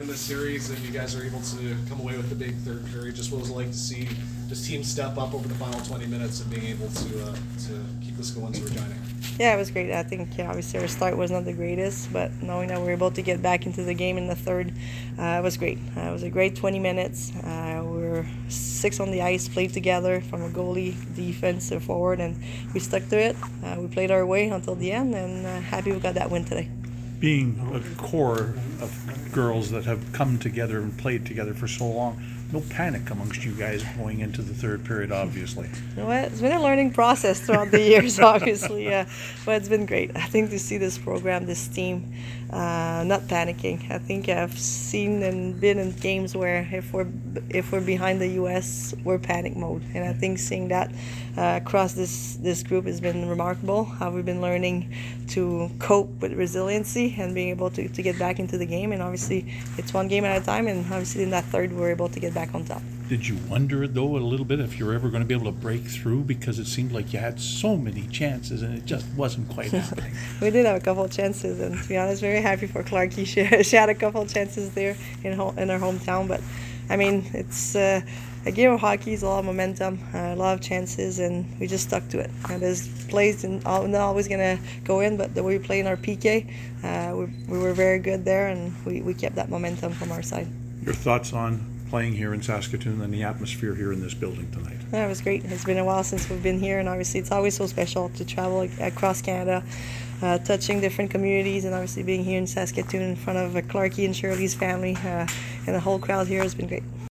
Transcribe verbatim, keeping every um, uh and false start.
in this series, and you guys are able to come away with the big third period. Just what was it like to see this team step up over the final twenty minutes and being able to uh, to keep this going to Regina? Yeah, it was great. I think yeah, obviously our start was not the greatest, but knowing that we were able to get back into the game in the third uh, was great. Uh, it was a great twenty minutes. Uh, we were six on the ice, played together from a goalie, defense, and forward, and we stuck to it. Uh, we played our way until the end, and uh, happy we got that win today. Being a core of girls that have come together and played together for so long, no panic amongst you guys going into the third period, obviously. You know what? It's been a learning process throughout the years, obviously, yeah. But it's been great. I think to see this program, this team, uh, not panicking. I think I've seen and been in games where if we're if we're behind the U S, we're panic mode. And I think seeing that uh, across this this group has been remarkable. How we've been learning to cope with resiliency and being able to, to get back into the game. And obviously, it's one game at a time. And obviously, in that third, we're able to get back on top. Did you wonder, though, a little bit if you're ever going to be able to break through? Because it seemed like you had so many chances and it just wasn't quite happening. We did have a couple of chances, and to be honest, very happy for Clarkie. She, she had a couple of chances there in ho- in her hometown, but I mean, it's uh, a game of hockey. It's a lot of momentum, uh, a lot of chances, and we just stuck to it. And there's plays and all, not always gonna go in, but the way we play in our P K, uh, we, we were very good there, and we, we kept that momentum from our side. Your thoughts on playing here in Saskatoon and the atmosphere here in this building tonight? Yeah, it was great. It's been a while since we've been here, and obviously it's always so special to travel across Canada, uh, touching different communities, and obviously being here in Saskatoon in front of uh, Clarkie and Shirley's family, uh, and the whole crowd here has been great.